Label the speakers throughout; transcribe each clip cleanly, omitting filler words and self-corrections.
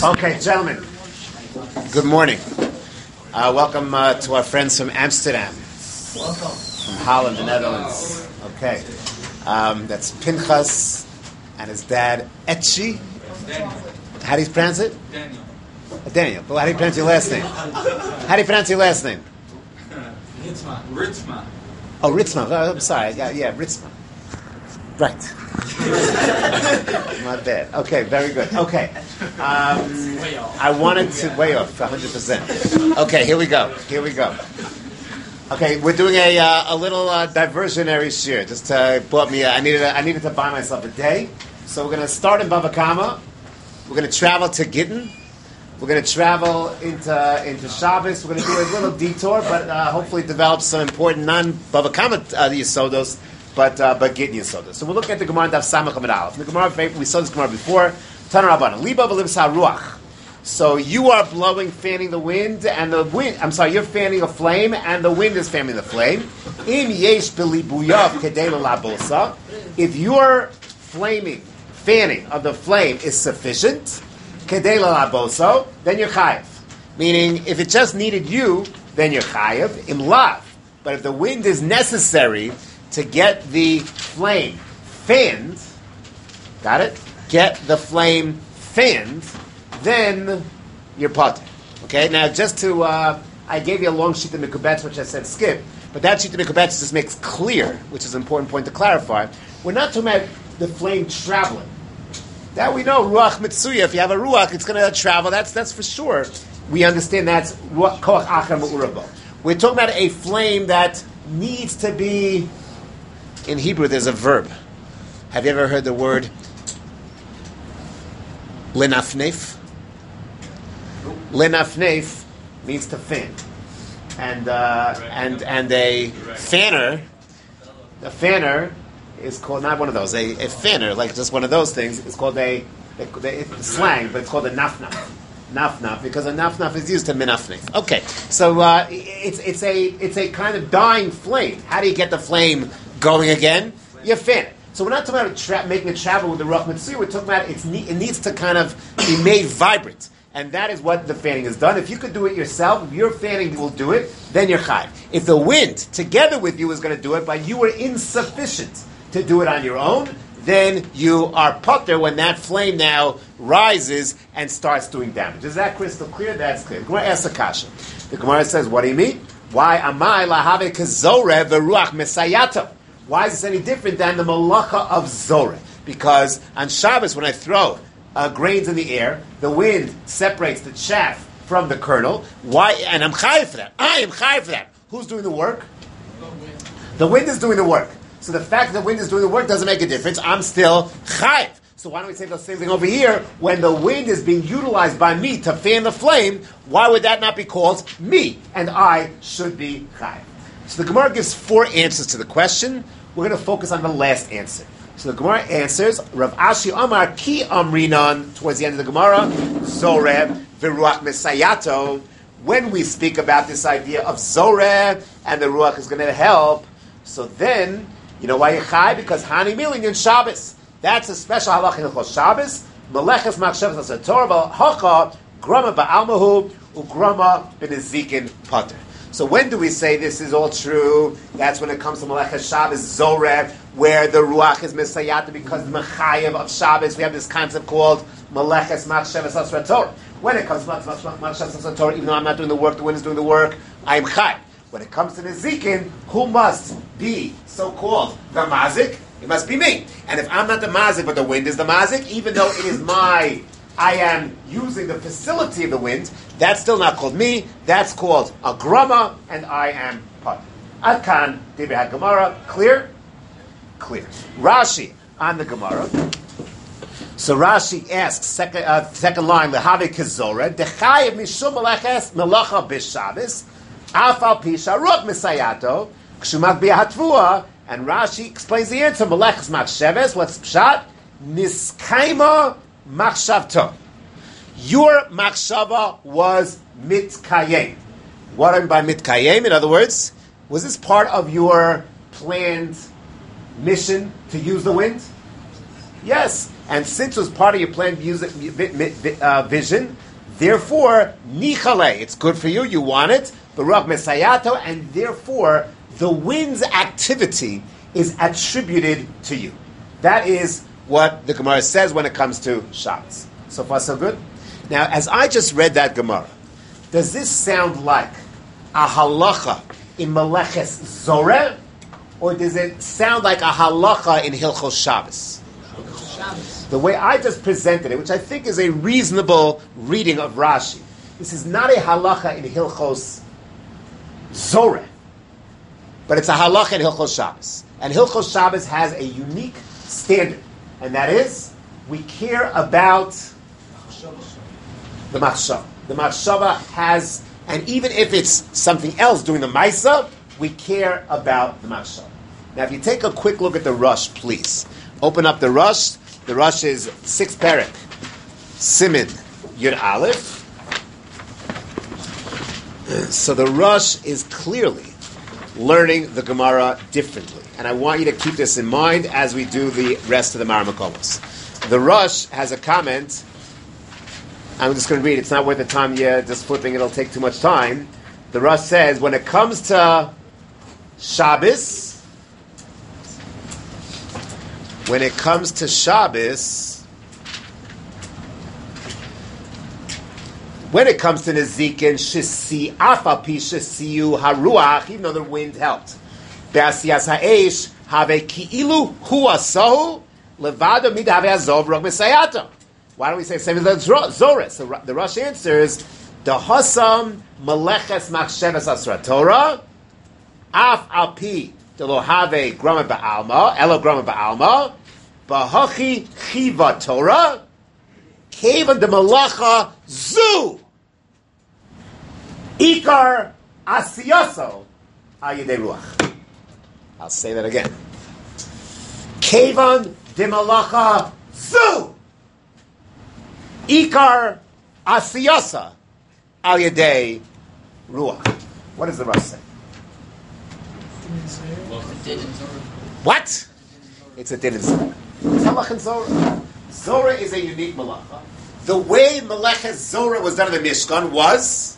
Speaker 1: Okay, gentlemen, good morning. Welcome to our friends from Amsterdam.
Speaker 2: Welcome.
Speaker 1: From Holland, the Netherlands. Okay. That's Pinchas and his dad, Etchi.
Speaker 2: Daniel.
Speaker 1: How do you pronounce it?
Speaker 2: Daniel.
Speaker 1: Daniel. But how do you pronounce your last name? How do you pronounce your last name?
Speaker 2: Ritzma.
Speaker 1: Oh, Ritzma. Oh, I'm sorry. Yeah, Ritzma. Right. My bad. Okay, very good. Okay. I wanted to way off 100%. Okay, here we go. Okay, we're doing a little diversionary shir. Just bought me. I needed to buy myself a day. So we're going to start in Bava Kama. We're going to travel to Gittin. We're going to travel into Shabbos. We're going to do a little detour, but hopefully develop some important non-Bava Kama Yisodos, but Gittin Yisodos. So we'll look at the Gemara Daf Samach Amud Aleph. The Gemara, we saw this Gemara before. Tana Rabbanan. Liba v'libs haruach. So you are fanning the wind, and the wind. I'm sorry, you're fanning a flame, and the wind is fanning the flame. Im yesh b'libuyav kedei labosa. If your fanning of the flame is sufficient, kedei labosa, then you're chayiv. Meaning, if it just needed you, then you're chayiv. Im lav. But if the wind is necessary to get the flame fanned, got it? Get the flame fanned, then you're potter. Okay? Now, just to, I gave you a long sheet of Mikubetz, which I said skip, but that sheet of Mikubetz just makes clear, which is an important point to clarify. We're not talking about the flame traveling. That we know, Ruach Mitsuya, if you have a Ruach, it's going to travel, that's for sure. We understand that's Ruach Koach Achar Ma'urabo. We're talking about a flame that needs to be, in Hebrew, there's a verb. Have you ever heard the word lenafnef? Lenafnef means to fan, and a fanner is called not one of those. A fanner, like just one of those things, is called it's slang, but it's called a nafnaf. Nafnaf, because a nafnaf is used to minafnef. Okay, so it's a kind of dying flame. How do you get the flame going again? You fan it. So we're not talking about making it travel with the Ruach Mitzvah. We're talking about it needs to kind of be made vibrant. And that is what the fanning is done. If you could do it yourself, if your fanning will do it, then you're chayiv. If the wind, together with you, is going to do it, but you were insufficient to do it on your own, then you are potter when that flame now rises and starts doing damage. Is that crystal clear? That's clear. The Gemara asks a kasha. The Gemara says, what do you mean? Why amai lahave kazore v'ruach mesayato? Why is this any different than the malacha of Zoreh? Because on Shabbos, when I throw grains in the air, the wind separates the chaff from the kernel. Why? And I'm chayiv for that. I am chayiv for that. Who's doing the work? The wind is doing the work. So the fact that the wind is doing the work doesn't make a difference. I'm still chayiv. So why don't we say the same thing over here? When the wind is being utilized by me to fan the flame, why would that not be called me? And I should be chayiv. So the Gemara gives 4 answers to the question. We're going to focus on the last answer. So the Gemara answers, Rav Ashi Amar Ki Amrinan, towards the end of the Gemara, Zoreh v'ruach mesayato. When we speak about this idea of Zoreh and the Ruach is going to help, so then, you know why you're chai? Because Hani Milin in Shabbos. That's a special halach in Chos Shabbos. Meleches machshavas asator v'hocha grama ba'almahu ugrama b'nezikin pater. So when do we say this is all true? That's when it comes to Meleches Shabbos Zoreh, where the Ruach is Mesayata because the Mechayev of Shabbos. We have this concept called Meleches Machshavas Asra Torah. When it comes to Machshavas Asra Torah, even though I'm not doing the work, the wind is doing the work, I am Chai. When it comes to Nezikin, who must be so-called the Mazik? It must be me. And if I'm not the Mazik, but the wind is the Mazik, even though it is I am using the facility of the wind, that's still not called me, that's called a grama, and I am part. Adkan, Dibri HaGemara, clear? Clear. Rashi, on the Gemara. So Rashi asks, second line, Lehave Kizore, Dechayev Mishum Melacha B'Shabbos, Afal Pisha Ruach Mesayato, Kshumak B'Hatvua, and Rashi explains the answer, Meleches Machshavas, what's Pshat? Niskaima Machshavto. Your machshava was mitkayem. What I mean by mitkayem, in other words, was this part of your planned mission to use the wind? Yes. And since it was part of your planned vision, therefore, nichale, it's good for you, you want it, Baruch Mesayato, and therefore, the wind's activity is attributed to you. That is what the Gemara says when it comes to Shabbos. So far, so good? Now, as I just read that Gemara, does this sound like a halacha in Meleches Zoreh, or does it sound like a halacha in Hilchos Shabbos? The way I just presented it, which I think is a reasonable reading of Rashi, this is not a halacha in Hilchos Zoreh, but it's a halacha in Hilchos Shabbos. And Hilchos Shabbos has a unique standard, and that is, we care about the machshava. The machshava has, and even if it's something else doing the maisa, we care about the machshava. Now, if you take a quick look at the Rush, please. Open up the Rush. The Rush is 6th parak, Simin Yud Aleph. So the Rush is clearly learning the Gemara differently. And I want you to keep this in mind as we do the rest of the Maramakomos. The Rush has a comment. I'm just going to read. It's not worth the time yet. Just flipping, it'll take too much time. The Rush says, when it comes to Shabbos, when it comes to Nezikin, Shisi, Afapi, Shisiu, Haruach, even though the wind helped. Be'asiyas ha'esh, have ki'ilu huasahu, levada midave azov rog mesayato. Why don't we say same as Zorah? So the Rush answers, the Hasam Meleches Machshavas Asra Torah, Af Alpi Delo Have Grama Ba'alma, Elo Grama Ba'alma, Bahachi Chiva Torah, Kavan de Malacha Zu, Ikar Asiyaso Ayidei Ruach. I'll say that again. Kavan de Malacha Zu. Ikar asiyasa al yedei ruach. What does the Rush say? What? It's a din in Zorah. It's halach in Zorah. Zorah is a unique malacha. The way Meleches Zorah was done in the Mishkan was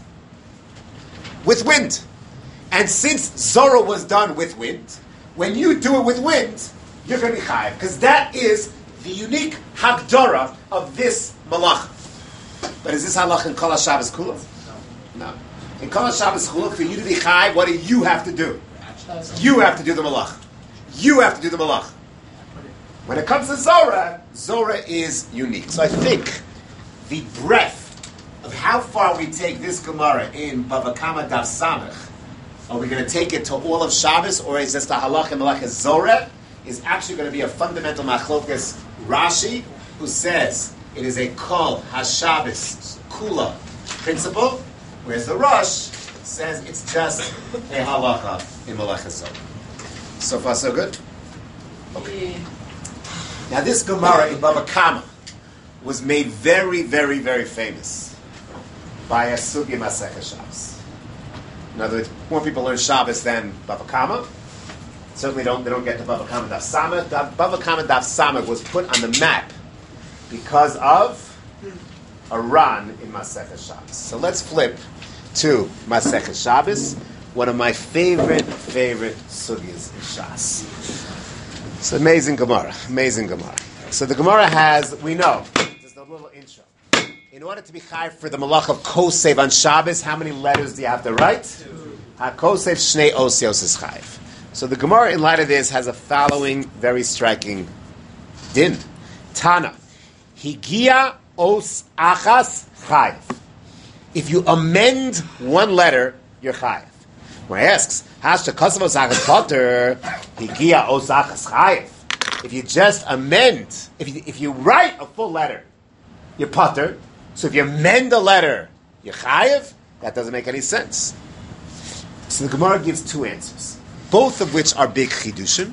Speaker 1: with wind. And since Zorah was done with wind, when you do it with wind, you're going to be chayav. Because that is the unique hagdara of this malacha. But is this halach in Kol HaShabbos Kula? No. In Kol HaShabbos Kula, for you to be chayav, what do you have to do? You have to do the malach. You have to do the malach. When it comes to Zorah, Zorah is unique. So I think the breadth of how far we take this Gemara in Bava Kama Daf Samech, are we going to take it to all of Shabbos, or is this the halach and malach Zorah, is actually going to be a fundamental machlokas Rashi, who says it is a Kol HaShabbos Kula principle, whereas the Rush says it's just a halacha in malach Zorah. So far, so good? Okay. Now, this Gemara in Bava Kama was made very, very, very famous by a Sugi Masechah Shabbos. In other words, more people learn Shabbos than Bava Kama. Certainly, they don't get to Bava Kama Daf Samech. Bava Kama Daf Samech was put on the map because of a run in Masechah Shabbos. So let's flip to Masechah Shabbos, one of my favorite sugis in Shas. It's amazing Gemara. So the Gemara has, we know, just a little intro. In order to be chayav for the malach of kosev on Shabbos, how many letters do you have to write? 2. Ha-kosev shnei osios is chayav. So the Gemara, in light of this, has a following very striking din. Tana. Higia os achas chayav. If you amend one letter, you're chayav. When he asks, Hashta kosev os achas potter, higia os achas chayav. If you just amend, if you write a full letter, you're potter. So if you amend a letter, you're chayav. That doesn't make any sense. So the Gemara gives two answers, both of which are big chidushim.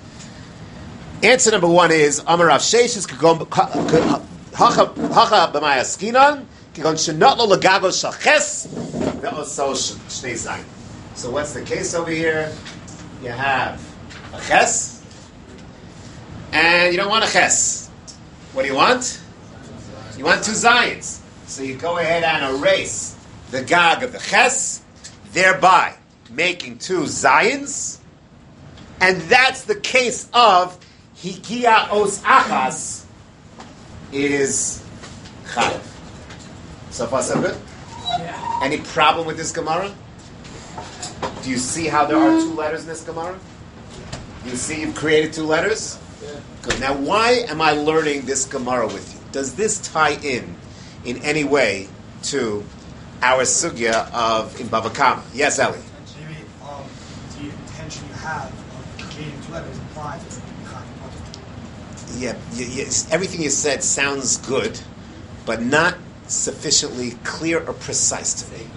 Speaker 1: Answer number one is Amar Rav Sheshes hacha b'may askinan kigon shenot lo legago shalches ve'oso shnei zayin. So what's the case over here? You have a ches, and you don't want a ches. What do you want? You want 2 Zions. So you go ahead and erase the Gag of the Ches, thereby making 2 Zions. And that's the case of Higia Os Achas is Chayav. So far, so good?
Speaker 2: Yeah.
Speaker 1: Any problem with this Gemara? Do you see how there are 2 letters in this Gemara? You see you've created 2 letters?
Speaker 2: Yeah.
Speaker 1: Good. Now, why am I learning this Gemara with you? Does this tie in any way to our sugya of in Bava Kama? Yes, Eli.
Speaker 3: Maybe the intention you have of creating 2 letters applies to
Speaker 1: Yeah, everything you said sounds good, but not sufficiently clear or precise to me.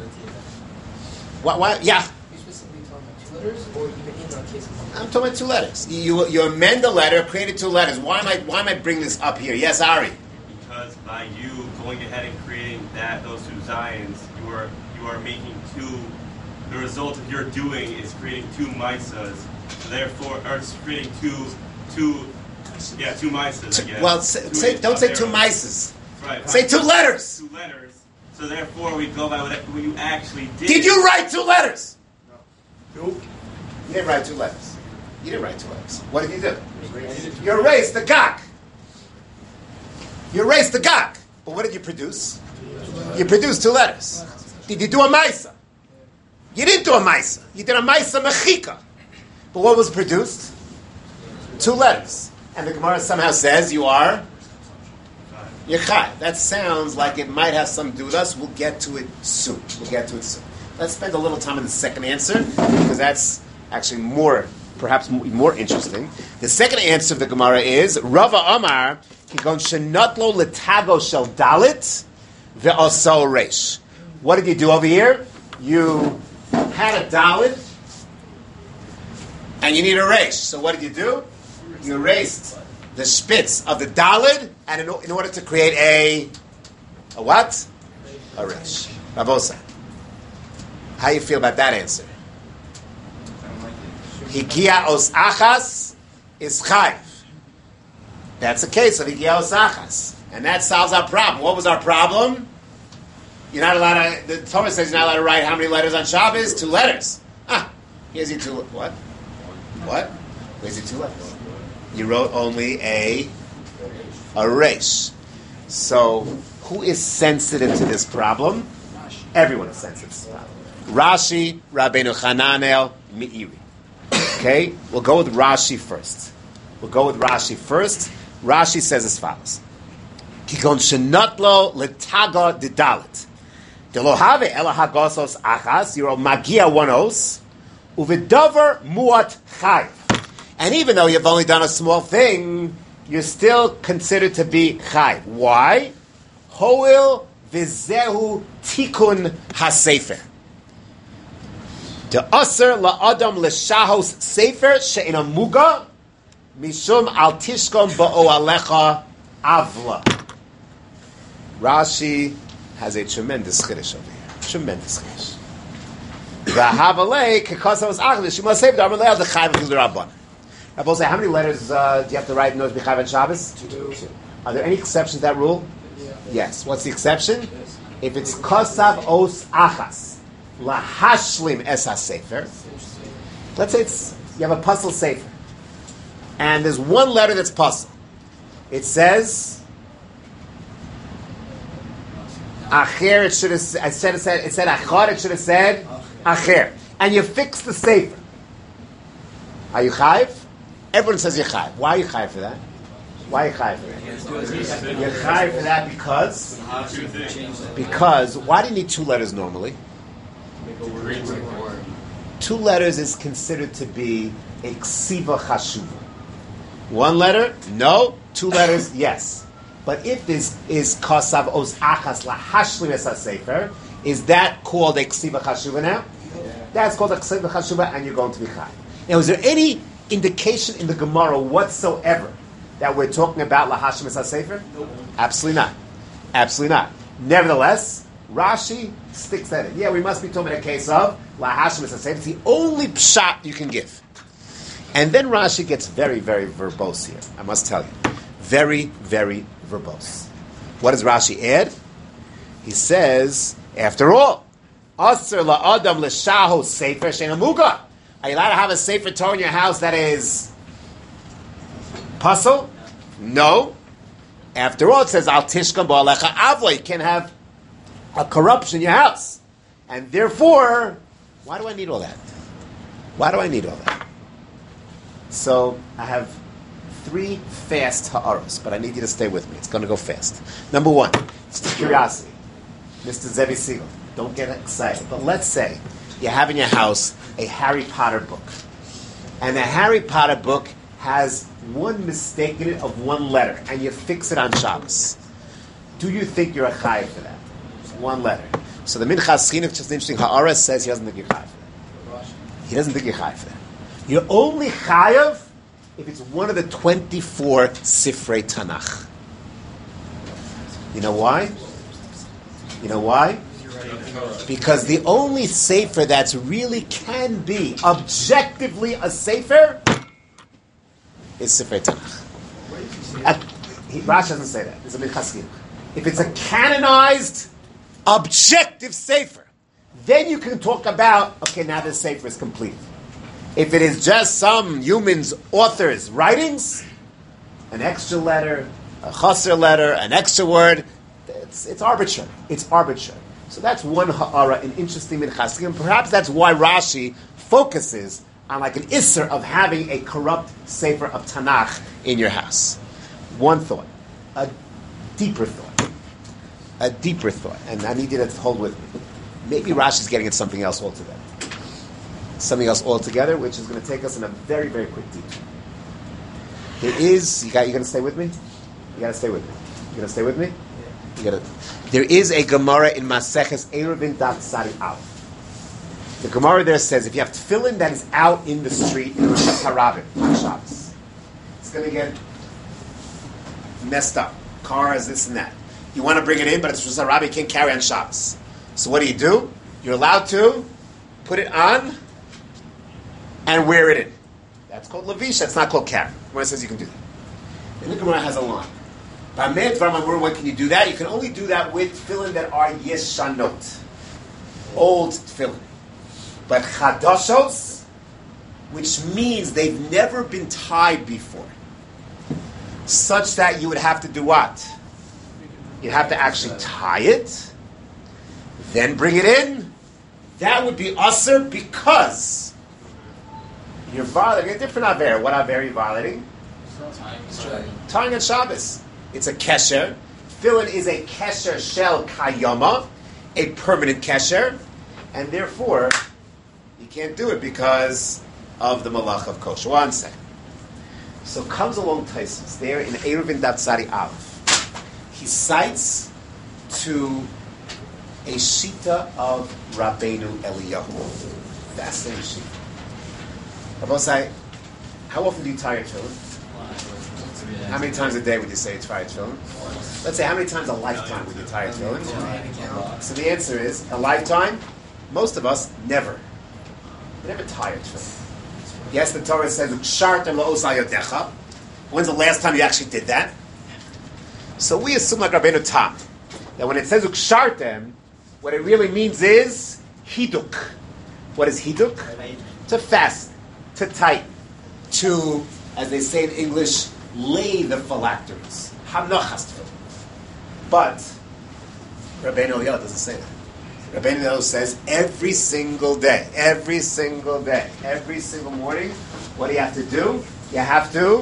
Speaker 1: Why? Yeah.
Speaker 2: You're specifically talking about 2 letters, or even in our case of
Speaker 1: I'm talking about 2 letters. You amend a letter, created 2 letters. Why am I bringing this up here? Yes, Ari.
Speaker 4: Because by you going ahead and creating those 2 Zions, you are making 2. The result of your doing is creating 2 Maisas. So therefore, or it's creating two Maisas. I guess.
Speaker 1: Well, don't say 2 mices.
Speaker 4: Right.
Speaker 1: Say 2 letters.
Speaker 4: 2 letters. So therefore, we go by what you actually did.
Speaker 1: Did you write 2 letters?
Speaker 3: No. Nope.
Speaker 1: You didn't write 2 letters. You didn't write 2 letters. What did you do? You erased the gag. You erased the gag. But what did you produce? You produced 2 letters. Did you do a maisa? You didn't do a maisa. You did a maisa mechika. But what was produced? 2 letters. And the Gemara somehow says you are Yechai. That sounds like it might have something to do with us. We'll get to it soon. Let's spend a little time on the second answer, because that's actually perhaps more interesting. The second answer of the Gemara is Rava Amar Kigon Shenatlo Letago Shel Dalit Ve'oso Reish. What did you do over here? You had a Dalit and you need a Reish. So what did you do? You erased the spitz of the Dalit, and in order to create a what? A Reish. Rabosa. How you feel about that answer? Higia Os Achas is Chayv. That's the case of Higia Os Achas. And that solves our problem. What was our problem? You're not allowed to, the Torah says you're not allowed to write how many letters on Shabbos? 2 letters. Here's your 2, what? What? Where's your 2 letters? You wrote only a resh. So, who is sensitive to this problem? Everyone is sensitive to this problem. Rashi, Rabbeinu Hananel, Meiri. Okay? We'll go with Rashi first. Rashi says as follows. Kikon shenatlo letaga didalit. Delo have ela hagosos achas, you're magia 1 os, uvidover muat chayv. And even though you've only done a small thing, you're still considered to be chayv. Why? Hoil vizehu tikun hasefer. De aser la'adam l'shahos sefer she'ina muga mishum al tishkom ba'oalecha avla. Rashi has a tremendous chiddush over here. Tremendous chiddush. V'havalei kekosavos achlish shema sefer d'armalei al d'chayv d'l'rabban. Rabbi say, how many letters do you have to write in order to be chayv on Shabbos?
Speaker 3: 2.
Speaker 1: Are there any exceptions to that rule?
Speaker 3: Yeah.
Speaker 1: Yes. What's the exception?
Speaker 3: Yes.
Speaker 1: If it's kosav os achas lahashlim es ha-sefer. Let's say you have a puzzle sefer, and there's 1 letter that's puzzle. It says acher. It should have. It said achar. It should have said acher. And you fix the sefer. Are you chayv? Everyone says you're chayv. Why are you chayv for that? You're chayv for that because why do you need 2 letters normally? 2 letters is considered to be a ksiva chashuva. 1 letter? No. 2 letters? Yes. But if this is kosav os achas lahashlim es ha-sefer, is that called a ksiva chashuva now? Yeah. That's called a ksiva chashuva, and you're going to be chayv. Now, is there any indication in the Gemara whatsoever that we're talking about lahashlim es ha-sefer?
Speaker 3: Nope.
Speaker 1: Absolutely not. Nevertheless, Rashi sticks at it. Yeah, we must be talking about a case of lahashlim es ha-sefer. It's the only pshat you can give. And then Rashi gets very, very verbose here. I must tell you. Very, very verbose. What does Rashi add? He says, after all, Asr la'adam l'shahu sefer she'amuga. Are you allowed to have a sefer Torah in your house that is puzzle? No. After all, it says, Al tishkam ba'alecha avla. You can't have a corruption in your house. And therefore, why do I need all that? Why do I need all that? So, I have 3 fast ha'aros, but I need you to stay with me. It's going to go fast. Number 1, it's the curiosity. Mr. Zevi Siegel, don't get excited. But let's say you have in your house a Harry Potter book. And the Harry Potter book has one mistake in it of one letter, and you fix it on Shabbos. Do you think you're a chayiv for that? It's one letter. So the Minchas Chinuch, just interesting, Ha'aras says he doesn't think you're chayiv for that. He doesn't think you're chayiv for that. You're only chayiv if it's one of the 24 Sifrei Tanakh. You know why? You know why? Because the only sefer that's really can be objectively a sefer is Sifrei Tanakh. Rashi doesn't say that. It's a Minchas Chinuch. If it's a canonized, objective sefer, then you can talk about, okay, now this sefer is complete. If it is just some human's author's writings, an extra letter, a chaser letter, an extra word, it's arbitrary. It's arbitrary. So that's one ha'ara, an interesting minchas, and perhaps that's why Rashi focuses on like an isser of having a corrupt sefer of Tanakh in your house. One thought, a deeper thought, and I need you to hold with me. Maybe Rashi's getting at something else altogether. Which is going to take us in a very, very quick detour. You going to stay with me? You got to stay with me. You going to stay with me? There is a Gemara in Maseches Eruvin Daf Sari Aleph. The Gemara there says if you have tefillin that is out in the street in Rosh Hashanah on Shabbos, it's going to get messed up. Cars, this and that. You want to bring it in, but it's Rosh Hashanah, you can't carry on Shabbos. So what do? You're allowed to put it on and wear it in. That's called Levish. That's not called carry. The Gemara says you can do that. And the Gemara has a line. When can you do that? You can only do that with tefillin that are yeshanot, old tefillin. But chadashos, which means they've never been tied before, such that you would have to do what? You'd have to actually tie it, then bring it in. That would be usher because you're violating a different aver. What aver are you violating? Tying on Shabbos. It's a kesher. Tefillin is a kesher shel kayama, a permanent kesher, and therefore you can't do it because of the malach of kosher. 1 second. So comes along Taisus there in Eruvin Daf Sari Aleph. He cites to a shita of Rabbeinu Eliyahu. Fascinating shita. Rabosai, how often do you tie your tefillin? How many times a day would you say you tie your tefillin? Let's say, how many times a lifetime would you tie your tefillin? So the answer is, a lifetime, most of us, never. We never tie our tefillin. Yes, the Torah says, "Ukshartem la'osal yodecha." When's the last time you actually did that? So we assume like Rabbeinu Tam, that when it says "ukshartem," what it really means is hiduk. What is hiduk? To fasten, to tighten, to, as they say in English, lay the phylacteries. Hanochas tefillin. But Rabbeinu Eliyahu doesn't say that. Rabbeinu Eliyahu says every single day, every single morning, what do you have to do? You have to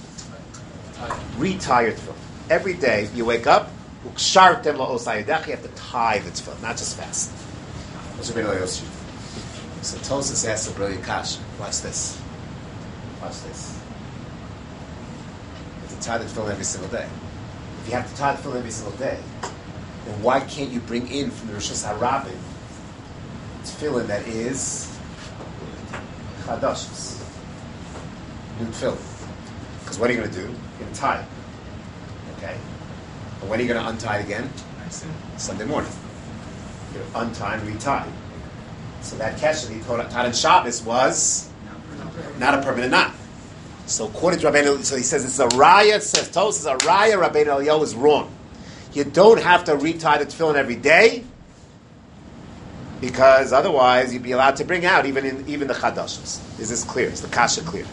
Speaker 1: retie your tefillin. Every day you wake up, ukshartem la'osai yodecha, you have to tie the tefillin, not just fasten. That's Rabbeinu Eliyahu's shita. So Tosas asks a brilliant kasha. Watch this. Watch this. You have to tie the tefillin every single day. If you have to tie the tefillin every single day, then why can't you bring in from the Rosh Hashanah tefillin that is chadashos, new tefillin? Because what are you going to do? You're going to tie it. Okay? But when are you going to untie it again? Sunday morning. You're going to untie and retie. So that kesher that he tied on Shabbos was not a permanent knot. So according to Rabbeinu, so he says it's a raya. Says Tos is a raya. Rabbeinu Eliyahu is wrong. You don't have to retie the tefillin every day, because otherwise you'd be allowed to bring out even the chadashos. Is this clear? Is the kasha clear?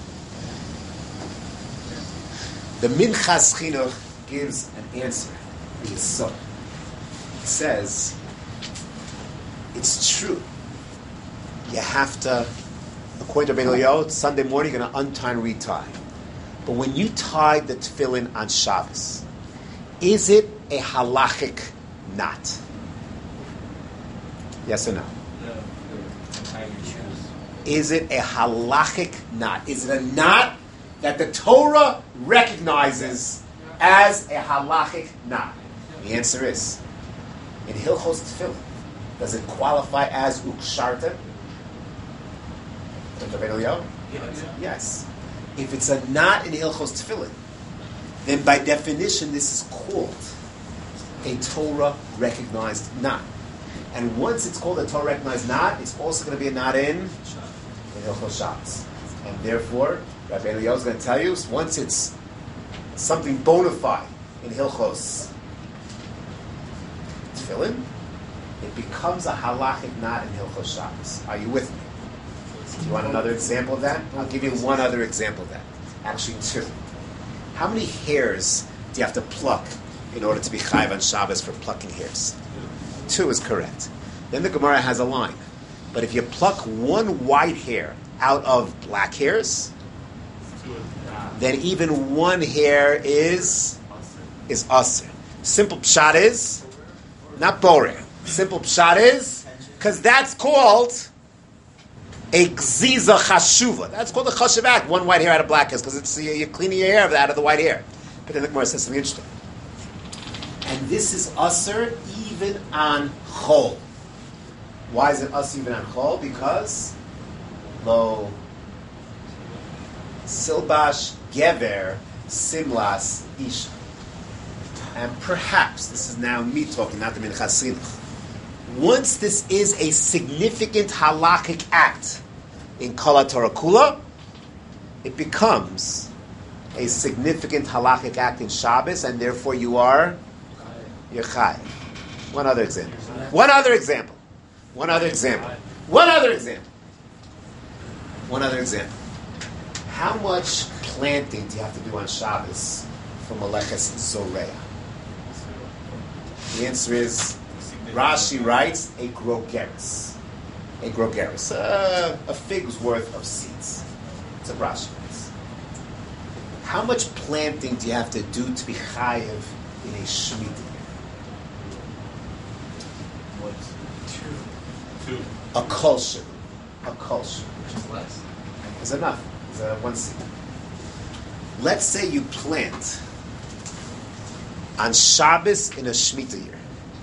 Speaker 1: The Minchas Chinuch gives an answer. It's so. It says it's true. You have to, according to Rabbeinu Eliyahu, Sunday morning you're going to untie and retie. But when you tie the tefillin on Shabbos, is it a halachic knot? Yes or no? Is it a halachic knot? Is it a knot that the Torah recognizes as a halachic knot? The answer is, in Hilchos Tefillin, does it qualify as uksharta? Yes. If it's a knot in Hilchos Tefillin, then by definition this is called a Torah recognized knot. And once it's called a Torah recognized knot, it's also going to be a knot in Hilchos Shabbos. And therefore, Rabbi Eliyahu is going to tell you, once it's something bona fide in Hilchos Tefillin, it becomes a halachic knot in Hilchos Shabbos. Are you with me? Do you want another example of that? I'll give you one other example of that. Actually, two. How many hairs do you have to pluck in order to be chayiv on Shabbos for plucking hairs? 2 is correct. Then the Gemara has a line. But if you pluck one white hair out of black hairs, then even one hair is asr. Simple pshat is, not boring. Simple pshat is, because that's called a gziza chashuva. That's called a chashuv act. One white hair out of black hairs, because it's you're cleaning your hair out of the white hair. But then the Gemara says something interesting. And this is asr even on chol. Why is it asr even on chol? Because lo silbash gever simlas isha. And perhaps, this is now me talking, not the Minchas Chinuch. Once this is a significant halakhic act in Kol Torah Kula, it becomes a significant halakhic act in Shabbos, and therefore you're chayiv. One other example. How much planting do you have to do on Shabbos for Meleches Zoreah? The answer is, Rashi writes, a grogeris. A fig's worth of seeds. It's a Rashi writes. How much planting do you have to do to be chayiv in a Shemitah year?
Speaker 4: Two.
Speaker 1: A kulsher. Which is less. Is enough. It's one seed. Let's say you plant on Shabbos in a Shemitah year.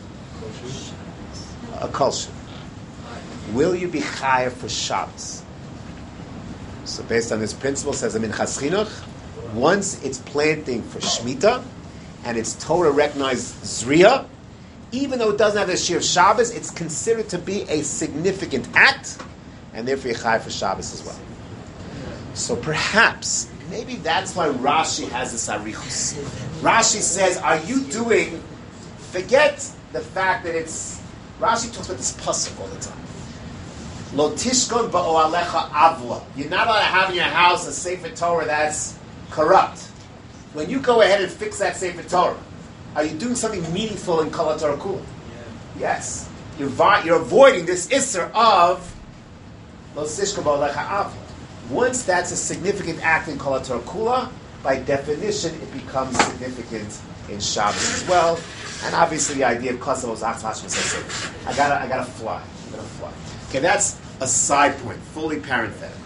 Speaker 1: A kulsher. Will you be chayav for Shabbos? So based on this principle, says the Minchas Chinuch, once it's planting for Shemitah, and it's Torah recognized Zriya, even though it doesn't have the Shir of Shabbos, it's considered to be a significant act, and therefore you're chayav for Shabbos as well. So perhaps, maybe that's why Rashi has this arichus. Rashi says, are you doing, forget the fact that it's, Rashi talks about this pasuk all the time. Lo tishkon ba'oalecha avla. You're not allowed to have in your house a Sefer Torah that's corrupt. When you go ahead and fix that Sefer Torah, are you doing something meaningful in Kol Torah Kula? Yeah. Yes. You're avoiding this isser of Lo tishkon ba'oalecha avla. Once that's a significant act in Kol Torah Kula, by definition, it becomes significant in Shabbos as well. And obviously, the idea of Kasavos Achmash I gotta fly. I'm gonna fly. Okay, that's a side point, fully parenthetical.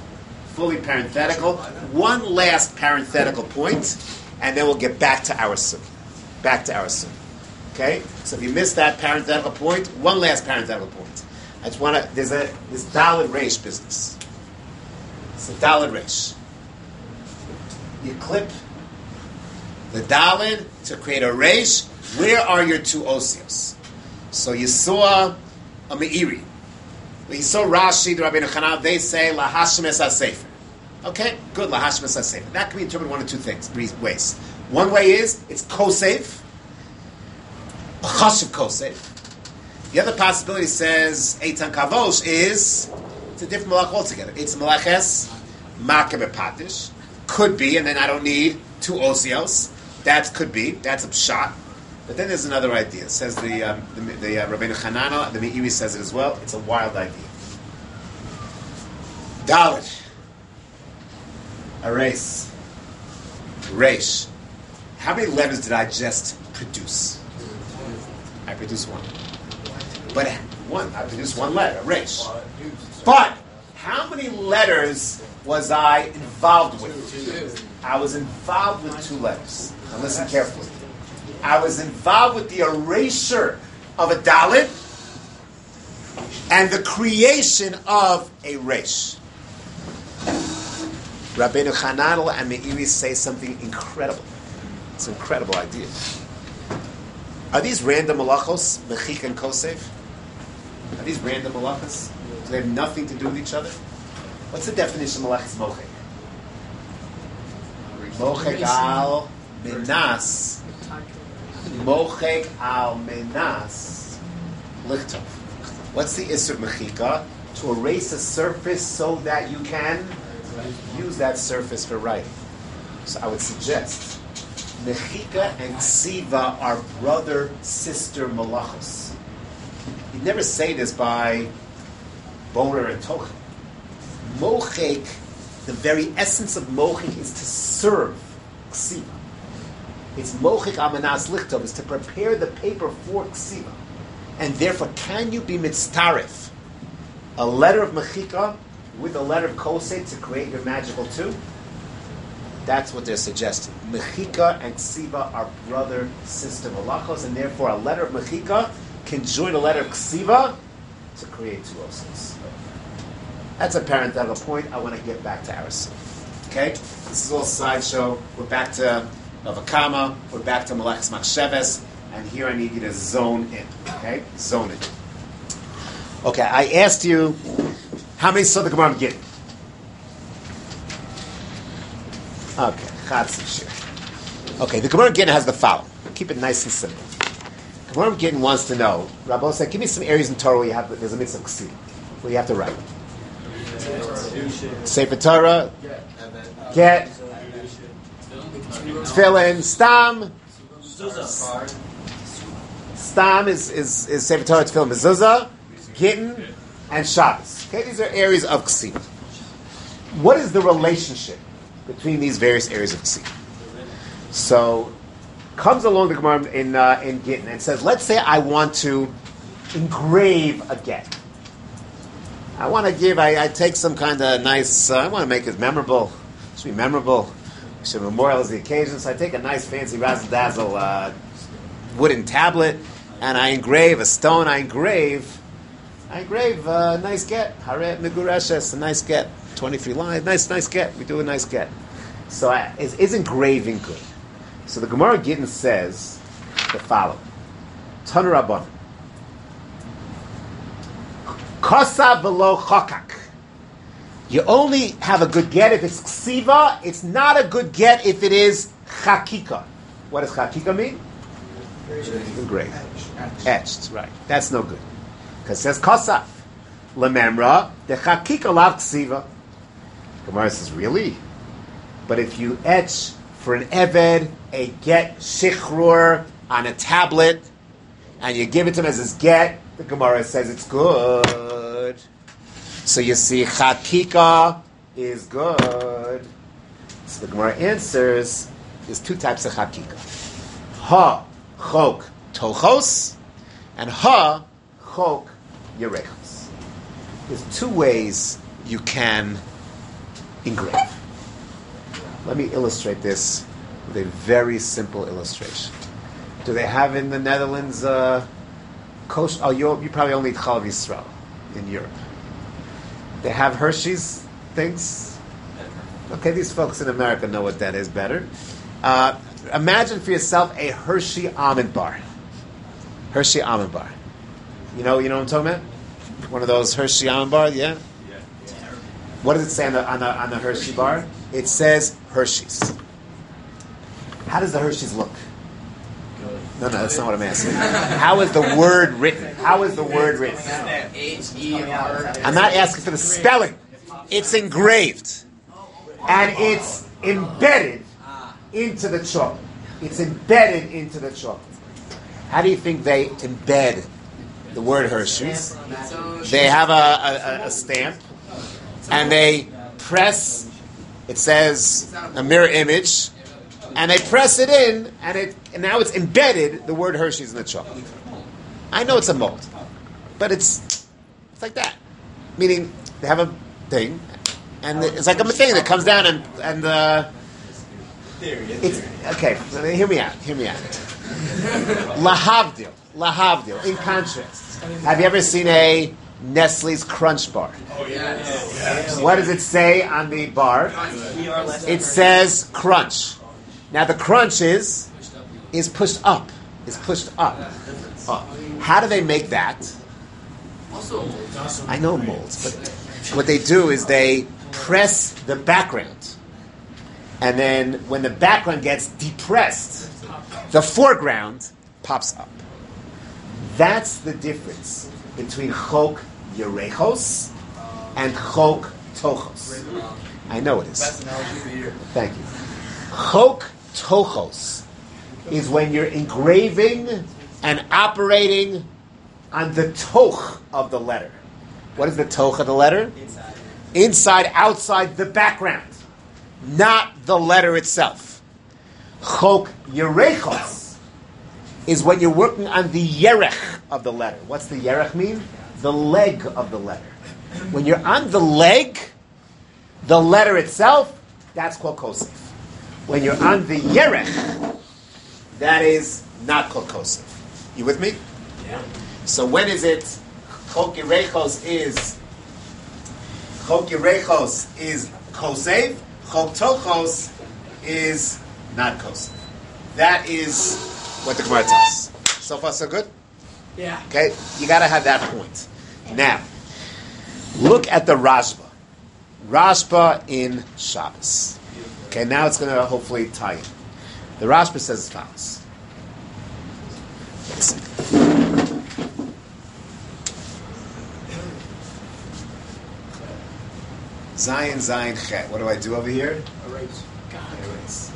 Speaker 1: One last parenthetical point, and then we'll get back to our sunnah. Okay? So if you missed that parenthetical point, one last parenthetical point. I just want to, there's this Daled Reish business. It's a Daled Reish. You clip the Daled to create a Reish. Where are your two osios? So you saw a Meiri. You saw Rashi, the Rabbeinu Chanal, they say, La Hashem es HaSefer. Okay, good. Lahashma Sefer. That can be interpreted one of two ways. One way is it's Kosef, a Chashiv Kosef. The other possibility says Eitan Kavosh is it's a different malach altogether. It's malaches Makeh Patish. Could be, and then I don't need two osios. That could be. That's a pshat. But then there's another idea. It says the Rabbeinu Hananel, the Meiri says it as well. It's a wild idea. Dalit. Erase. Reish. How many letters did I just produce? I produced one. But one. I produced one letter. Reish. But how many letters was I involved with? I was involved with 2 letters. Now listen carefully. I was involved with the erasure of a dalit and the creation of a reish. Rabbeinu Hananel and Meiri say something incredible. It's an incredible idea. Are these random malachos, mechik and kosef? Are these random malachos? Do they have nothing to do with each other? What's the definition of malachos mochek? Mochek al minas. Mochek al minas lichtov. What's the isur mechika? To erase a surface so that you can use that surface for writing. So I would suggest mechika and ksiva are brother sister malachos. You never say this by boner and tochen. Mochek, the very essence of mochek is to serve ksiva. It's mochik amanas lichtov, is to prepare the paper for ksiva. And therefore, can you be mitztarif a letter of mechika with a letter of kosei to create your magical 2? That's what they're suggesting. Mechika and ksiva are brother sister malachos, and therefore a letter of mechika can join a letter of ksiva to create 2 oses. That's a parenthetical point. I want to get back to Arisa. Okay? This is all sideshow. We're back to Avakama. We're back to Malachas Machsheves. And here I need you to zone in. Okay? Zone in. Okay, I asked you how many saw the Gemara Gittin? Okay, Chatzim Shir. Okay, the Gemara Gittin has the following. Keep it nice and simple. The Gemara Gittin wants to know, Rabbi said, give me some areas in Torah where you have, there's a mitzvah ksiv, where you have to write. Sefer Torah, get, tefillin, stam. Stam is Sefer Torah, tefillin, mezuzah, gittin, and Shabbos. Okay, these are areas of ksiv. What is the relationship between these various areas of ksiv? So, comes along the Gemara in Gittin and says, let's say I want to engrave a get. I want to give, I take some kind of nice, I want to make it memorable. It should be memorable. It should memorialize the occasion. So I take a nice fancy razzle-dazzle wooden tablet and I engrave a stone. I engrave a nice get. Haret Megureshes, a nice get. 23 lines, nice get. We do a nice get. So is engraving good? So the Gemara Gittin says the following. Tanu Rabbanan. Kosa v'lo chokak. You only have a good get if it's ksiva. It's not a good get if it is chakika. What does chakika mean? Engraved. Etched, right. That's no good. Because it says kosaf. Lememra, the chakika lav ksiva. Gemara says, really? But if you etch for an eved, a get shichrur on a tablet, and you give it to him as his get, the Gemara says it's good. So you see, chakika is good. So the Gemara answers, there's 2 types of chakika. Ha, chok, tochos, and ha, chok, yerechos. There's 2 ways you can engrave. Let me illustrate this with a very simple illustration. Do they have in the Netherlands kosher? Oh, you probably only eat Chalav Yisrael in Europe. They have Hershey's things. Okay, these folks in America know what that is better. Imagine for yourself a Hershey almond bar. Hershey almond bar. You know what I'm talking about? One of those Hershey almond bars, yeah? What does it say on the Hershey bar? It says Hershey's. How does the Hershey's look? No, that's not what I'm asking. How is the word written? How is the word written?
Speaker 2: H-E-R.
Speaker 1: I'm not asking for the spelling. It's engraved. And it's embedded into the chocolate. It's embedded into the chocolate. How do you think they embed the word Hershey's? They have a stamp, and they press, it says a mirror image, and they press it in, and now it's embedded, the word Hershey's in the chocolate. I know it's a mold, but it's like that. Meaning, they have a thing, and it's like a thing that comes down and it's, okay, hear me out. Lahavdil, in contrast. Have you ever seen a Nestle's Crunch Bar?
Speaker 4: Oh, yes.
Speaker 1: What does it say on the bar? It says crunch. Now the crunch is pushed up. How do they make that? I know molds, but what they do is they press the background. And then when the background gets depressed, the foreground pops up. That's the difference between Chok Yerechos and Chok Tochos. I know it is.
Speaker 2: Best analogy of the year.
Speaker 1: Thank you. Chok Tochos is when you're engraving and operating on the toch of the letter. What is the toch of the letter? Inside, outside the background. Not the letter itself. Chok Yerechos is when you're working on the yerech of the letter. What's the yerech mean? The leg of the letter. When you're on the leg, the letter itself, that's called kosef. When you're on the yerech, that is not called kosef. You with me?
Speaker 2: Yeah.
Speaker 1: So when is it? Chok Yerechos is kosef. Chok Tochos is not kosef. That is what the Gemara tells. So far, so good?
Speaker 2: Yeah.
Speaker 1: Okay? You got to have that point. Now, look at the Rashba. Rashba in Shabbos. Okay, now it's going to hopefully tie in. The Rashba says as follows. Let's see. Zayin, Chet. What do I do over here?
Speaker 2: Erase.
Speaker 1: Erase.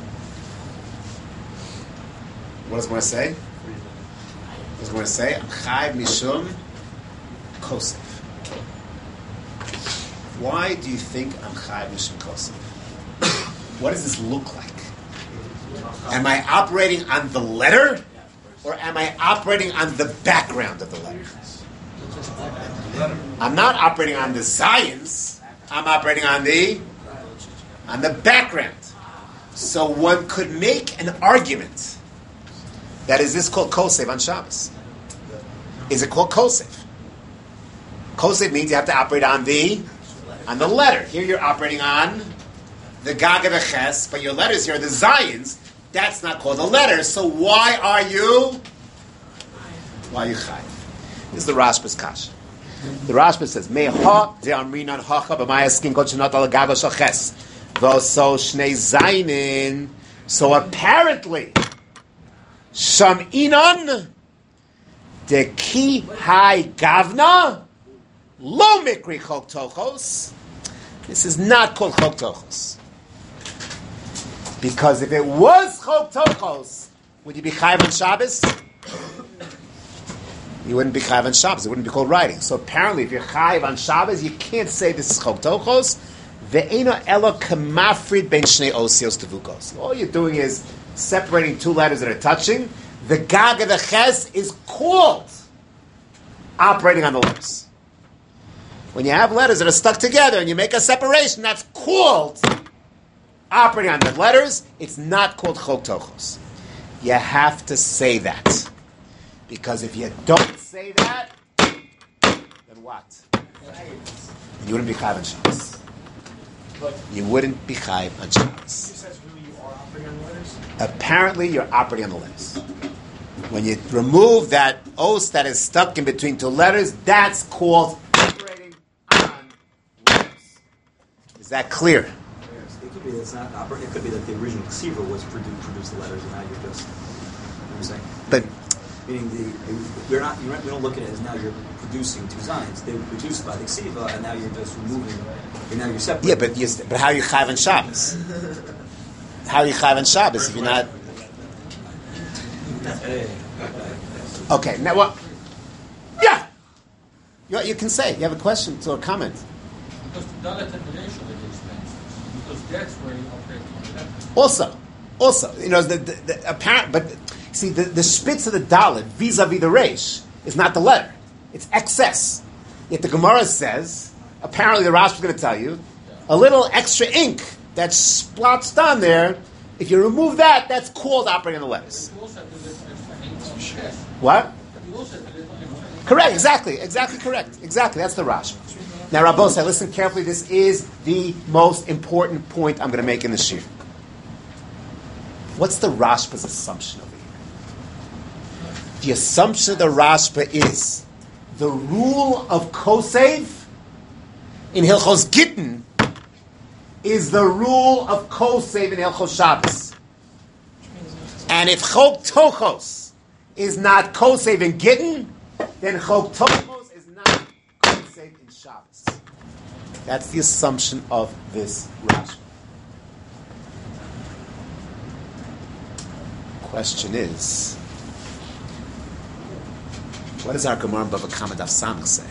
Speaker 1: What does Gemara say? What does Gemara say? Chayv mishum kosef. Why do you think I'm chayv mishum kosef? What does this look like? Am I operating on the letter, or am I operating on the background of the letter? I'm not operating on the science. I'm operating on the background. So one could make an argument that is this called kosef on Shabbos? Is it called kosef? Kosef means you have to operate on the letter. Here you're operating on the gag and the ches, but your letters here are the zayins. That's not called a letter. So why are you chayv? This is the Rashba's kasha. The Rashba says, "Meha de amrinan hacha b'mayaskin kol shenot al gago shaches v'oso shnei zaynin." So apparently, shaminan de ki hai gavna lo mikri chok tochos. This is not called chok tochos, because if it was chok tochos, would you be chayv on Shabbos? You wouldn't be chayv on Shabbos. It wouldn't be called writing. So apparently, if you're chayv on Shabbos, you can't say this is chok tochos. Ve'ena elo kamafrid ben shnei osios tevukos. All you're doing is separating two letters that are touching. The gag of the ches is called operating on the letters. When you have letters that are stuck together and you make a separation, that's called operating on the letters. It's not called chok tochos. You have to say that. Because if you don't say that, then what? You wouldn't be chayv on Shabbos. You wouldn't be chayv on Shabbos.
Speaker 3: Says really you are operating on the letters?
Speaker 1: Apparently, you're operating on the letters. When you remove that os that is stuck in between two letters, that's called operating on letters. that clear?
Speaker 5: It could be that it's not operating. It could be that the original ksiva was produce the letters, and now you're just. You know what I'm saying?
Speaker 1: But
Speaker 5: meaning we don't look at it as now you're producing two signs. They were produced by the ksiva, and now you're just removing. And now you're separating.
Speaker 1: Yeah, but how are you chayv on Shabbos? How are you chayv on Shabbos if you're not? Okay, now what? Yeah, you can say. You have a question or a comment.
Speaker 6: Because the Dalet and the Resh are the expenses. Because that's where you operate on that.
Speaker 1: Also, the apparent, but see, the spitz of the Dalet vis-a-vis the Resh is not the letter; it's excess. Yet the Gemara says, apparently the Rashi is going to tell you, a little extra ink that's splotched on there. If you remove that, that's called operating on the letters.
Speaker 6: You also have to lift extra ink on the chest.
Speaker 1: What?
Speaker 6: You also have to lift extra ink.
Speaker 1: Correct, exactly correct. Exactly, that's the Rashi. Now, Rabbo said, listen carefully, this is the most important point I'm going to make in the shir. What's the Rashba's assumption over here? The assumption of the Rashba is the rule of Kosev in Hilchos Gittin is the rule of Kosev in Hilchos Shabbos. And if Chok Tochos is not Kosev in Gittin, then Chok Tochos is not Kosev in Shabbos. That's the assumption of this Rashi. Question is, what does our Gemara in Bava Kama Daf Samach say?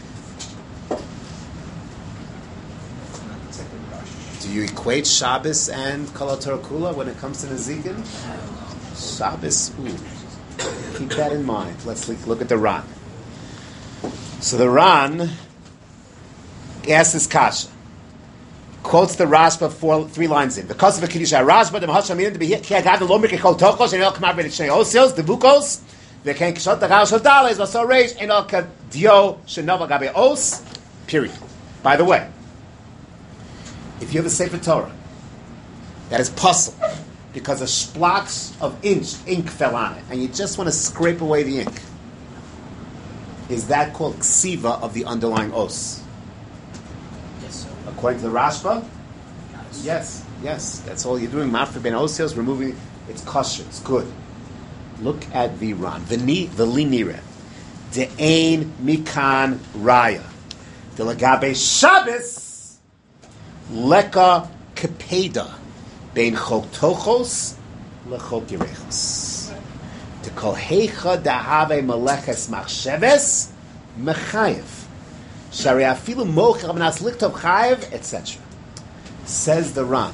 Speaker 1: Do you equate Shabbos and Kol HaTorah Kula when it comes to Nezikin? Shabbos, keep that in mind. Let's look at the Ran. So the Ran asks this kasha, quotes the Rashba 3 lines in. The Kosev Kedusha Rashba the Mahashamin to be ki agad lo mikol tochos and el kamar ben shnei osios the vukos the ken kishot the gash of dales was so reish and el kadio shenova gabe os. Period. By the way, if you have a Sefer Torah that is puzzled because a splotch of ink fell on it, and you just want to scrape away the ink, is that called ksiva of the underlying os?
Speaker 2: Yes, sir.
Speaker 1: According to the Rashba, yes, that's all you're doing. Mafre ben osios, removing it's kosher, it's good. Look at the Ran. V'li nire, de'ein mikan raya, de lagabe Shabbos. Leka kepeda bein chok tochos lechok yerechos. To kol heicha dahave meleches machsheves mechayev. Shari afilu mocher abnas liktov chayev, etc. Says the Ran.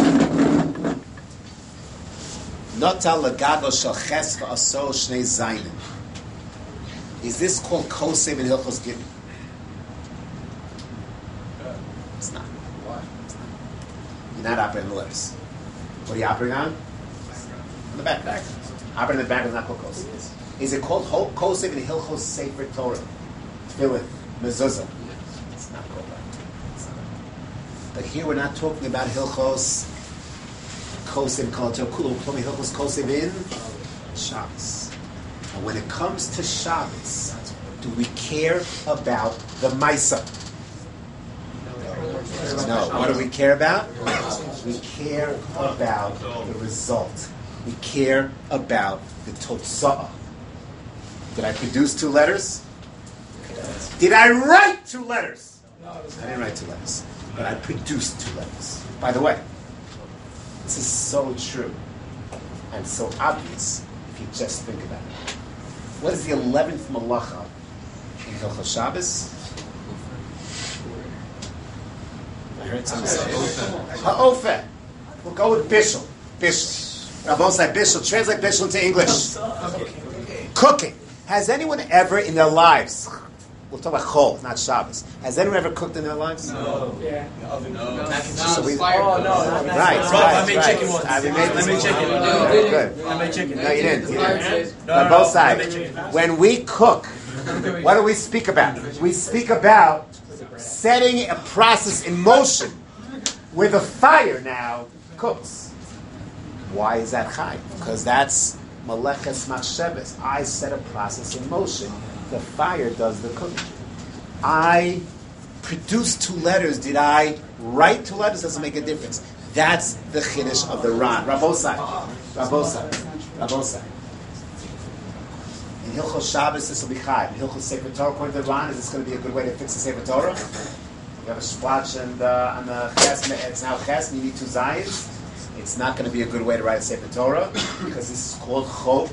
Speaker 1: Notal legago shel chesva asol shnei zaynim. Is this called kosev in Hilchos Gittin? It's not. You're not operating the letters. What are you operating on? On the back. Operating on the back is not called Kosev. Is it called Kosev in Hilchos Sefer Torah? Tefillin, Mezuzah. It's not called that. But here we're not talking about Hilchos Kosev Kol HaTorah Kula. We're talking Hilchos Kosev in Shabbos. And when it comes to Shabbos, do we care about the Maisa? No. What do we care about? We care about the result. We care about the totzah. Did I produce 2 letters? Did I write 2 letters? I didn't write 2 letters, but I produced 2 letters. By the way, this is so true and so obvious if you just think about it. What is the 11th malacha in Hilchos Shabbos? I heard someone say Ha'ofeh. We'll go with Bishul. Rabbi said Bishul. Translate Bishul into English. Cooking. Has anyone ever in their lives, we'll talk about Chol, not Shabbos, has anyone ever cooked in their lives?
Speaker 2: No. Yeah.
Speaker 3: No.
Speaker 1: So we,
Speaker 2: Right.
Speaker 3: I made chicken once.
Speaker 1: I made chicken. Good.
Speaker 3: I made chicken.
Speaker 1: No, you didn't.
Speaker 3: No,
Speaker 1: On both
Speaker 3: I made
Speaker 1: sides.
Speaker 3: chicken.
Speaker 1: When we cook, what do we speak about? We speak about setting a process in motion where the fire now cooks. Why is that chai? Because that's maleches machsheves. I set a process in motion. The fire does the cooking. I produce two letters? Did I write two letters? Doesn't make a difference. That's the chiddush of the Ran. Rabosai. In Hilchos Shabbos, this will be chai. In Hilchos Sefer Torah, according to the Ran, is this going to be a good way to fix the Sefer Torah? You have a splotch and on the ches, it's now ches, and you need two zayins. It's not going to be a good way to write a Sefer Torah because this is called chok.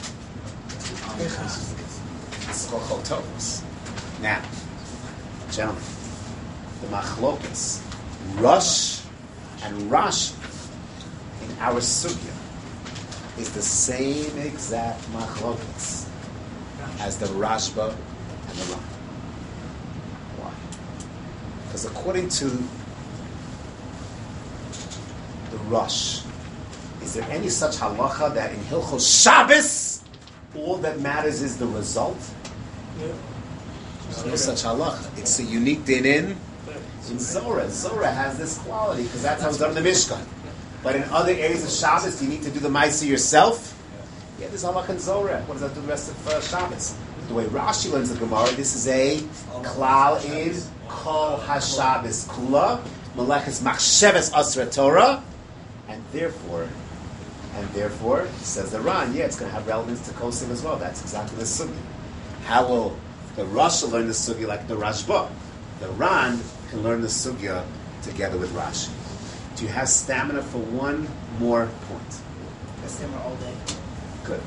Speaker 1: It's called chok tovos. Now, gentlemen, the machlokas, Rosh and Rashi in our sugya is the same exact machlokas as the Rashba and the Ran. Why? Because according to the Rosh, is there any such halacha that in Hilchos Shabbos all that matters is the result? There's no such halacha. It's a unique din in Zorah. Zorah has this quality because that's how it's done in the Mishkan. But in other areas of Shabbos, do you need to do the Maisa yourself? Yeah, there's halakha in Zorah. What does that do the rest of Shabbos? The way Rashi learns the Gemara, this is a klal in Kol HaShabbos Kula, Meleches Machsheves Asra Torah, and therefore, says the Ran, yeah, it's going to have relevance to Kosim as well. That's exactly the sugi. How will the Rashi learn the sugi like the Rashba? The Ran can learn the sugya together with Rashi. Do you have stamina for one more point?
Speaker 2: Stamina all day.
Speaker 1: Good.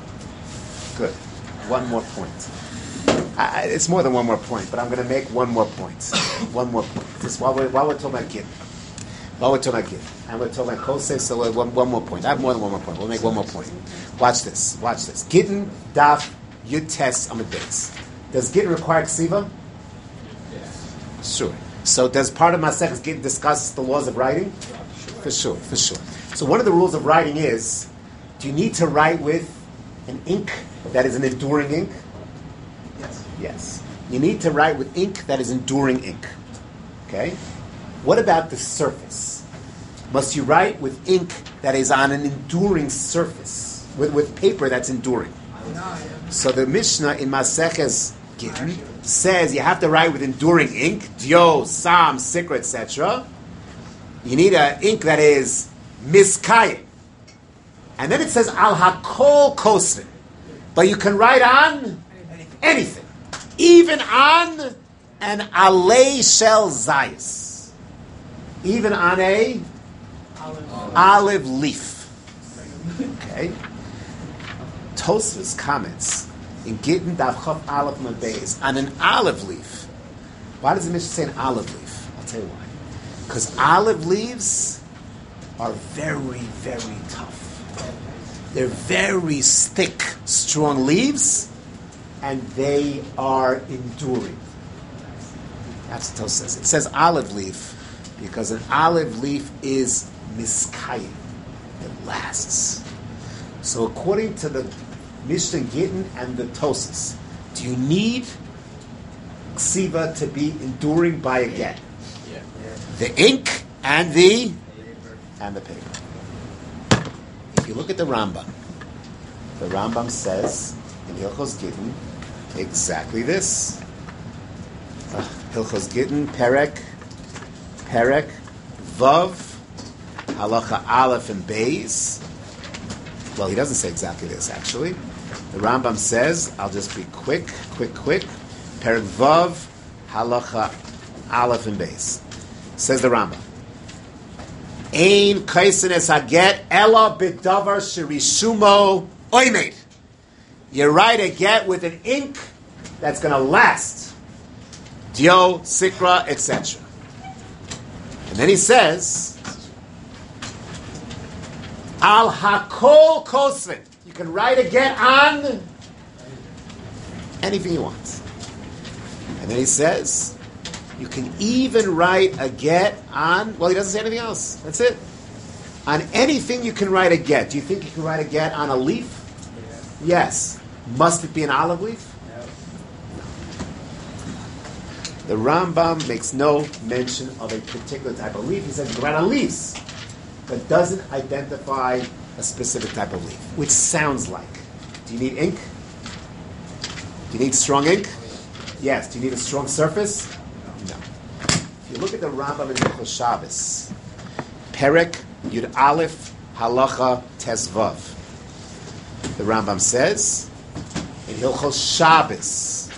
Speaker 1: One more point. It's more than one more point, but I'm going to make one more point. One more point. Just while we're talking about Gittin. And we're talking about Kosef, so one more point. I have more than one more point. We'll make one more point. Watch this. Gittin, Daf, Yud Tes, Amud Beis. Does Gittin require Ksiva?
Speaker 6: Yes.
Speaker 1: Sure. So does part of Masechus Gittin discuss the laws of writing? For sure. So one of the rules of writing is, do you need to write with an ink that is an enduring ink? Yes. You need to write with ink that is enduring ink. Okay? What about the surface? Must you write with ink that is on an enduring surface, with paper that's enduring? So the Mishnah in Maseches Gittin says you have to write with enduring ink, Dio, Sam, Sikra, etc. You need an ink that is miskayim. And then it says al hakol kosvin. But you can write on anything. Even on an alei shel zayis. Even on a olive leaf. Okay? Tosfos comments in Gittin Daf Chav Aleph Mabez on an olive leaf. Why does the Mishnah say an olive leaf? I'll tell you why. Because olive leaves are very, very tough. They're very thick, strong leaves, and they are enduring. That's what Tosfos says. It says olive leaf because an olive leaf is miskayim. It lasts. So according to the Mishnah Gittin and the Tosfos, do you need ksiva to be enduring by a get?
Speaker 6: Yeah.
Speaker 1: The ink and the paper. If you look at the Rambam says in Hilchos Gittin exactly this. Hilchos Gittin, Perek, Vav, Halacha Aleph and Beis. Well, he doesn't say exactly this, actually. The Rambam says, I'll just be quick. Perek Vav, Halacha Aleph and Beis. Says the Rambam. Ein kaisen es haget ela b'davar sherishumo oimed. You write a get with an ink that's going to last. Dio, Sikra, etc. And then he says, Al hakol kosvin. You can write a get on anything you want. And then he says, you can even write a get on, well, he doesn't say anything else. That's it. On anything you can write a get. Do you think you can write a get on a leaf? Yes. Must it be an olive leaf? The Rambam makes no mention of a particular type of leaf. He says you can write on leaves, but doesn't identify a specific type of leaf, which sounds like. Do you need ink? Do you need strong ink? Yes. Do you need a strong surface? No. If you look at the Rambam in Hilchos Shabbos, Perek Yud Aleph Halacha Tesvav, the Rambam says in Hilchos Shabbos,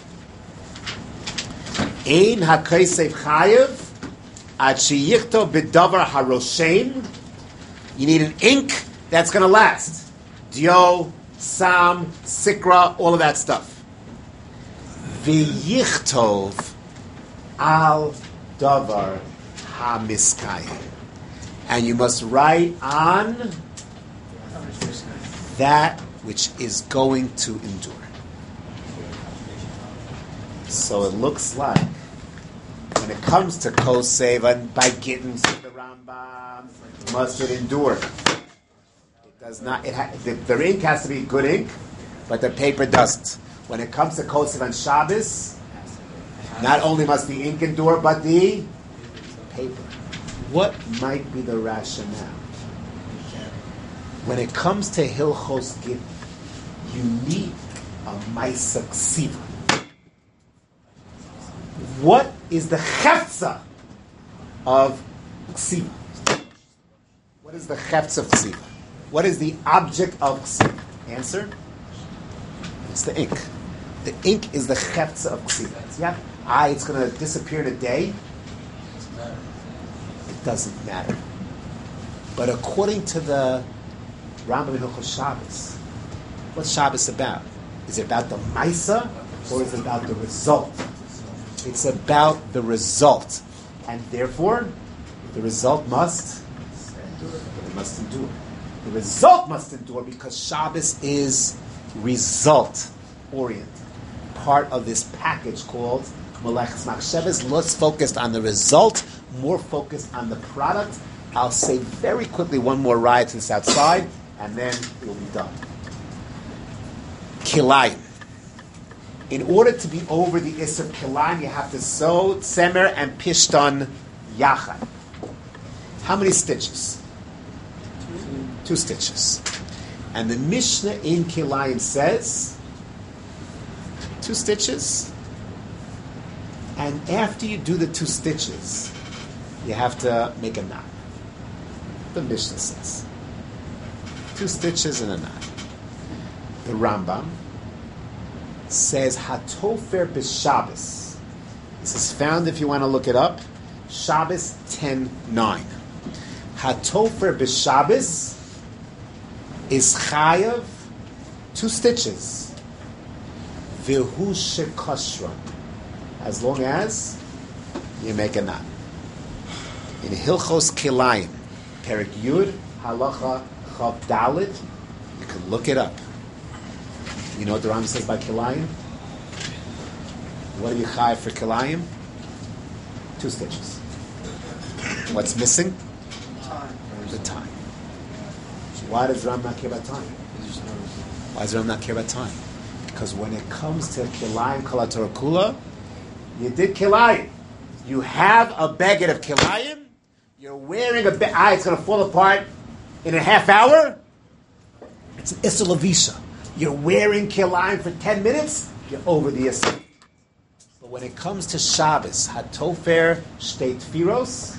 Speaker 1: Ein HaKosef Chayev Ad Sheyichto B'Davar HaRoshem. You need an ink that's going to last. Dio, Sam, Sikra, all of that stuff. V'yichtov al davar hamiskayim. And you must write on that which is going to endure. So it looks like when it comes to Kosev and by Gittin, the Rambam, must it endure? It does not. The ink has to be good ink, but the paper doesn't. When it comes to Kosev and Shabbos, not only must the ink endure, but the paper. What might be the rationale? When it comes to Hilchos Gittin, you need a Maisa Ksiva. What is the Chefza of Ksiva? What is the Chefza of Ksiva? What is the object of Ksiva? Answer? It's the ink. The ink is the Chefza of Ksiva. It's going to disappear in a day. It doesn't matter. But according to the Rambam in Hilchos Shabbos, what's Shabbos about? Is it about the Maisa or is it about the result? It's about the result. And therefore, the result must endure. The result must endure because Shabbos is result-oriented. Part of this package called Meleches Machshavos, less focused on the result, more focused on the product. I'll say very quickly one more ride to this outside, and then we'll be done. Kilayim. In order to be over the Isser Kilayim, you have to sew Tzemer and Pishton Yachad. How many stitches? 2 stitches. And the Mishnah in Kilayim says 2 stitches. And after you do the 2 stitches, you have to make a knot. The Mishnah says 2 stitches and a knot. The Rambam says Hatofer b'Shabbos. This is found if you want to look it up. Shabbos 10:9. Hatofer b'Shabbos is chayav 2 stitches. V'hu shekashra, as long as you make a knot. In Hilchos Kilayim, Perek Yud Halacha Chav Dalet, you can look it up. You know what the Rambam says by Kilayim? What are you chayav for Kilayim? 2 stitches. What's missing? The time. Why does Rambam not care about time? Why does Rambam not care about time? Because when it comes to Kilayim Kol HaTorah Kula, you did Kilayim. You have a beged of Kilayim. You're wearing a beged. It's going to fall apart in a half hour. It's an Issa Levisha. You're wearing Kilayim for 10 minutes. You're over the Issa. But when it comes to Shabbos, Hatofer Shtei Tfiros,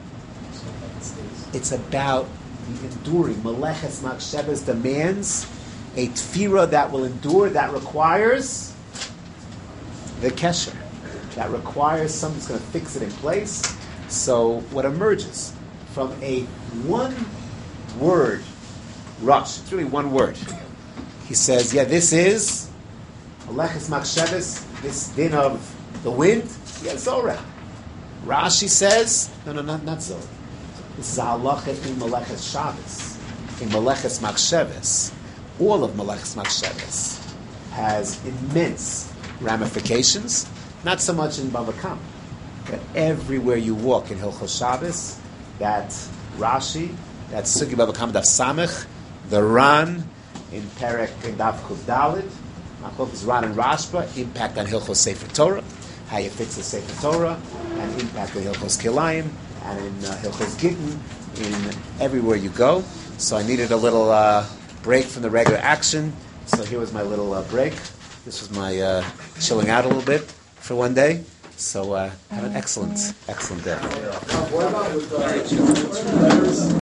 Speaker 1: it's about the enduring. Meleches Machshavos demands a tefirah that will endure, that requires the kesher, that requires something that's going to fix it in place. So what emerges from a one-word rush, it's really one word. He says, this is Meleches Machshavos, this din of the wind, Zorah. Rashi says, no, not Zorah. This is a halacha in Meleches Shabbos, in Meleches Machshavos. All of Meleches Machshavos has immense ramifications, not so much in Bava Kama, but everywhere you walk in Hilchos Shabbos, that Rashi, that Sugi Bava Kama Daf Samech, the Ran in Perek in Daf Kuf Dalet, Machlokas Ran and Rashba, impact on Hilchos Sefer Torah, how you fix the Sefer Torah, and impact on Hilchos Kilayim, and in Hilchos Gittin, in everywhere you go. So I needed a little break from the regular action. So here was my little break. This was my chilling out a little bit for one day. So have an excellent day.
Speaker 7: What about with the two letters?